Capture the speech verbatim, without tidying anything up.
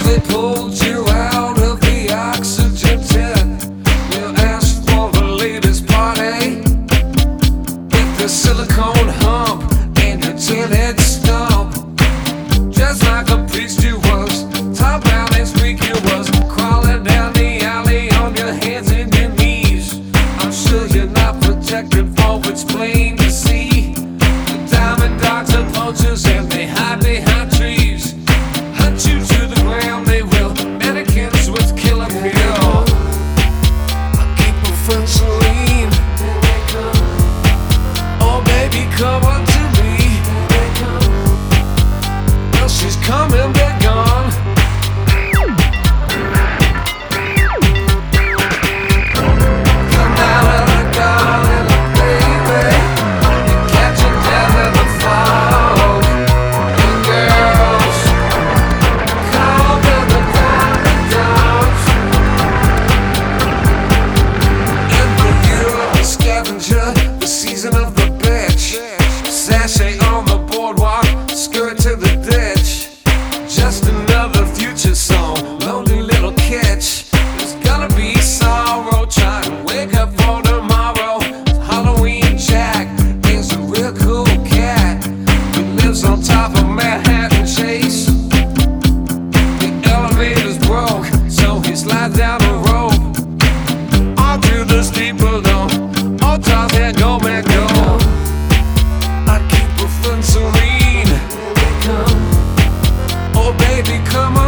They pulled you out of the oxygen tent. You asked for the latest party with the silicone hump and your tin-head stump. Just like a priest you was, top down and squeak you was, crawling down the alley on your hands and your knees. I'm sure you're not protected, for it's plain to see. The diamond dogs are poachers and they hide behind trees. Hunt you to the ground, they will, mannequins with killer appeal. I keep a friend Celine. Oh baby, come on to me. Well, she's coming, they're gone. Come out of the garden, baby. You're catching death in the fog. And girls, call them the diamond dogs. In the year of the scavenger, the season of the bitch. Sashay on the boardwalk, skirt to the ditch. Just another future song, lonely little catch. There's gonna be sorrow, trying to wake up for tomorrow. Halloween Jack is a real cool cat who lives on top of Manhattan Chase. The elevator's broke, so he slides down the rope all through the steeple, all toss and go, man, go. I keep a friend Serene. Oh baby, come on.